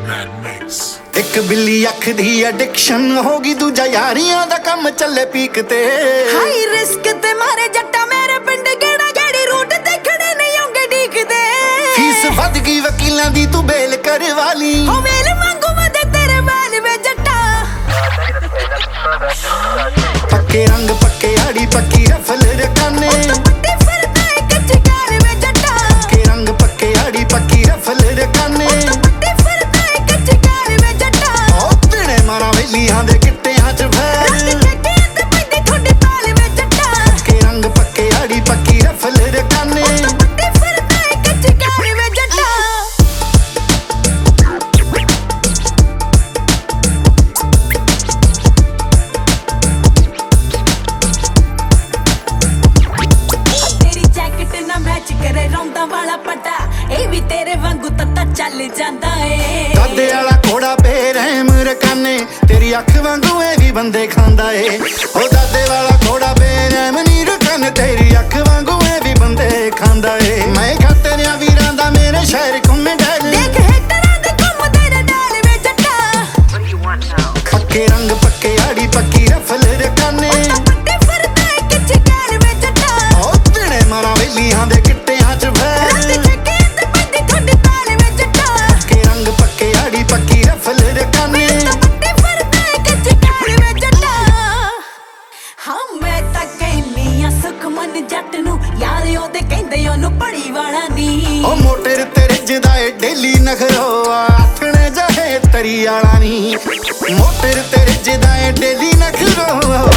ਇੱਕ ਬਿੱਲੀ ਅੱਖ ਦੀ ਐਡਿਕਸ਼ਨ ਹੋ ਗਈ, ਦੂਜਾ ਯਾਰੀਆਂ ਦਾ ਕੰਮ ਚੱਲੇ ਪੀਕ ਤੇ। ਹਾਈ ਰਿਸਕ ਤੇ ਮਾਰੇ ਜੱਟਾ ਮੇਰੇ ਪਿੰਡ ਗੇੜਾ ਗੇੜੀ ਰੂਟ ਤੇ ਖੜੇ ਨਹੀਂ ਆਉਂਗੇ ਡੀਕਦੇ। ਫੀਸ ਵੱਧ ਗਈ ਵਕੀਲਾਂ ਦੀ ਤੂੰ ਬੇਲ ਕਰਵਾ ਲਈ, ਹੋ ਵੇਲ ਮੰਗੂ ਵਧੇ ਤੇਰੇ ਬਾਲ ਵੇ ਜੱਟਾ। ਪੱਕੇ ਰੰਗ ਪੱਕੇ ਆੜੀ ਪੱਕੀ ਰਫਲ ਰਕਾਨੇ, ਪੱਟੀ ਫਿਰਦਾ ਏ ਕੱਚੀ ਗਾਲ ਵੇ ਜੱਟਾ। ਪੱਕੇ ਰੰਗ ਪੱਕੇ ਆੜੀ ਪੱਕੀ ਰਫਲ ਰਕਾਨੇ, ਪੱਟੀ ਫਿਰਦਾ ਏ ਕੱਚੀ ਗਾਲ ਵੇ ਜੱਟਾ। ਉਹ ਦਿਨੇ ਮਾਰਾਂ ਵੇਲੀਆਂ ਦੇ ਗਿੱਟਿਆਂ 'ਚ ਫੈਰ, ਰੰਗ ਚੱਕੇ ਤੇ ਪੈਂਦੀ ਥੋੜੀ ਤਾਲ ਵੇ ਜੱਟਾ। ਪੱਕੇ ਰੰਗ ਪੱਕੇ ਆੜੀ ਪੱਕੀ ਰਫਲ ਰਕਾਨੇ, ਪੱਟੀ ਫਿਰਦਾ ਏ ਕੱਚੀ ਗਾਲ ਵੇ ਜੱਟਾ। ਤੇਰੀ ਜੈਕਟ ਨਾ ਮੈਚ ਕਰੇ ਰੌਂਦਾ ਵਾਲਾ ਪਟਾ, ਇਹ ਵੀ ਤੇਰੇ ਵਾਂਗੂ ਤੱਤਾ ਚੱਲ ਜਾਂਦਾ ਏ। ਦਾਦੇ ਵਾਲਾ ਘੋੜਾ ਬੇਰਹਿਮ ਰਕਾਨੇ, ਤੇਰੀ ਅੱਖ ਵਾਂਗੂ ਇਹ ਵੀ ਬੰਦੇ ਖਾਂਦਾ ਏ। ਉਹ ਦਾਦੇ ਵਾਲਾ ਘੋੜਾ ਬੇਰਹਿਮ ਨੀ ਰਕਾਨੇ, ਤੇਰੀ ਅੱਖ ਵਾਂਗੂ ਇਹ ਵੀ ਬੰਦੇ ਖਾਂਦਾ ਏ। ਮੈਂ ਖਾ ਤੇਰਿਆਂ ਵੀਰਾਂ ਦਾ ਮੇਰੇ ਸ਼ਹਿਰ ਘੁੰਮੇ ਡੈਲ, ਦੇਖ ਹੇਟਰਾਂ ਦੇ ਘੁੰਮਦੇ ਨੇ ਡਾਲ ਵੇ ਜੱਟਾ। ਪੱਕੇ ਰੰਗ ਪੱਕੇ ਆੜੀ ਪੱਕੀ ਰਫਲ ਰਕਾਨੇ, ਪੱਟੀ ਫਿਰਦਾ ਏ ਕੱਚੀ ਗਾਲ ਵੇ ਜੱਟਾ। ਉਹ ਦਿਨੇ ਮਾਰਾਂ ਵੇਲੀਆਂ ਦੇ ਗਿੱਟਿਆਂ 'ਚ ਫੈਰ, ਰੰਗ ਚੱਕੇ ਤੇ ਪੈਂਦੀ ਥੋੜੀ ਤਾਲ ਵੇ ਜੱਟਾ। ਪੱਕੇ ਰੰਗ ਪੱਕੇ ਆੜੀ ਪੱਕੀ ਰਫਲ ਰਕਾਨੇ, ਪੱਟੀ ਫਿਰਦਾ ਏ ਕੱਚੀ ਗਾਲ ਵੇ ਜੱਟਾ। ਹਾਂ ਮੈਂ ਤਾਂ ਕਹਿਨੀ ਆ ਸੁਖਮਨ ਜੱਟ ਨੂੰ, ਯਾਰ ਉਹਦੇ ਕਹਿੰਦੇ ਉਹਨੂੰ ਪੜੀ ਵਾਲਾ ਨੀ। ਉਹ ਮੋਟਰ ਤੇ ਰਿੱਝਦਾ ਏ ਡੇਲੀ ਨਖਰੋ, ਆਥਣੇ ਜਾਏ ਤਰੀ ਵਾਲਾ ਨੀ। ਮੋਟਰ ਤੇ ਰਿੱਝਦਾ ਏ ਡੇਲੀ ਨਖਰੋ,